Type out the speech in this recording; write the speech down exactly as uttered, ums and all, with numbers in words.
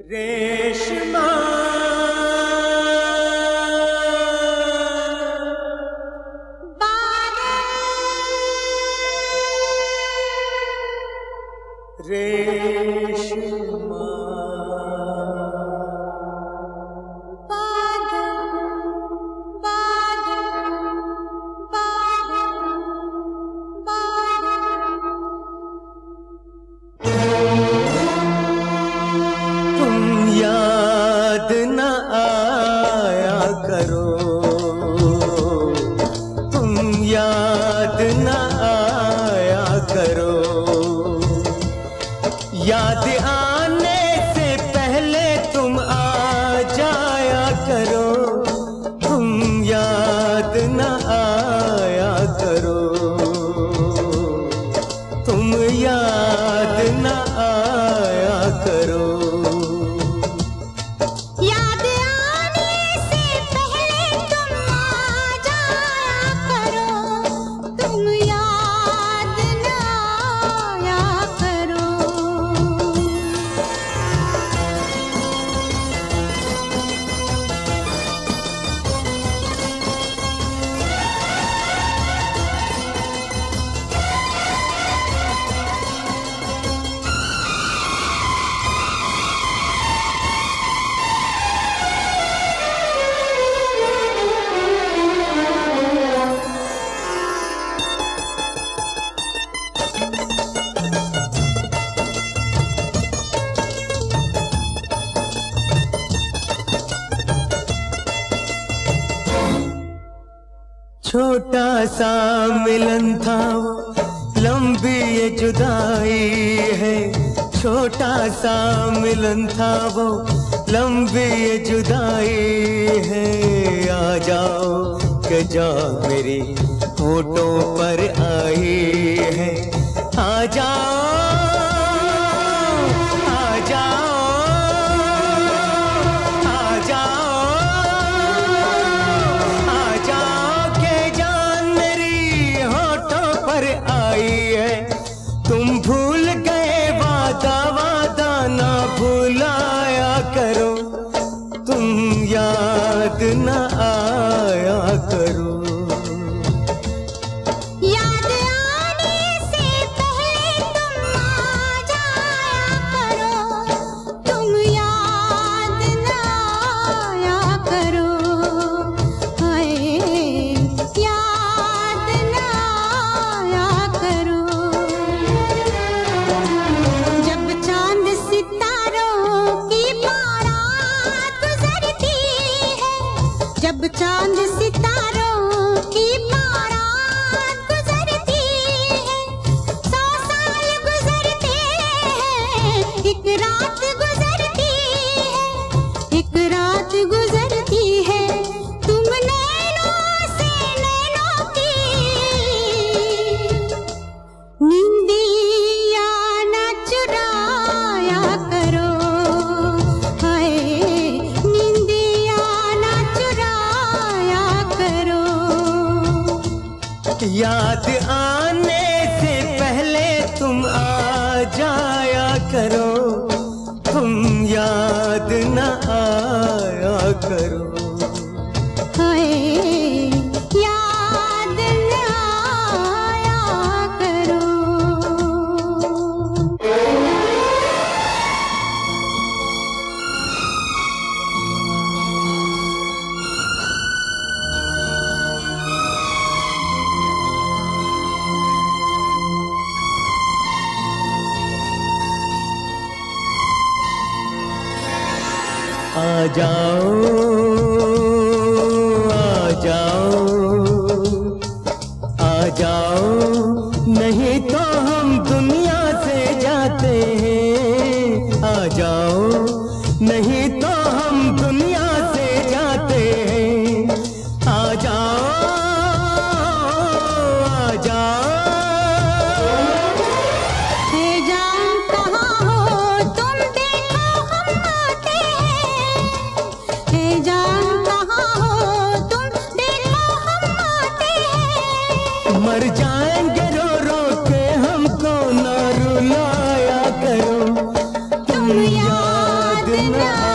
रेशमा रेशमा करो तुम याद न आया करो, याद आने से पहले तुम आ जाया करो, तुम याद न आया करो, तुम याद न आया करो। छोटा सा मिलन था वो, लंबी ये जुदाई है। छोटा सा मिलन था वो, लंबी ये जुदाई है। आ जाओ के जा मेरी होठों पर आई है। आ जाओ आ जाओ आ जाओ आ जाओ के जान मेरी होठों पर आई है। तुम भूल गए वादा वादा ना भुलाया करो, तुम याद न आया करो। जब चांद सितारों की बारात गुजरती है, सौ साल गुजरते हैं, एक रात गुजरती है, एक रात गुजरती है। तुम नैनों से नैनों की नींदिया न चुराया करो। हाय याद आने से पहले तुम आ जाया करो, तुम याद न आया करो। हाय याद न आया करो। आ जाओ आ जाओ आ जाओ, नहीं तो हम दुनिया से जाते हैं। आ जाओ नहीं तो हम दुनिया से जाते हैं। आ जाओ आ जाओ। मर जाएंगे रो रो के, हमको ना रुलाया करो, तुम याद न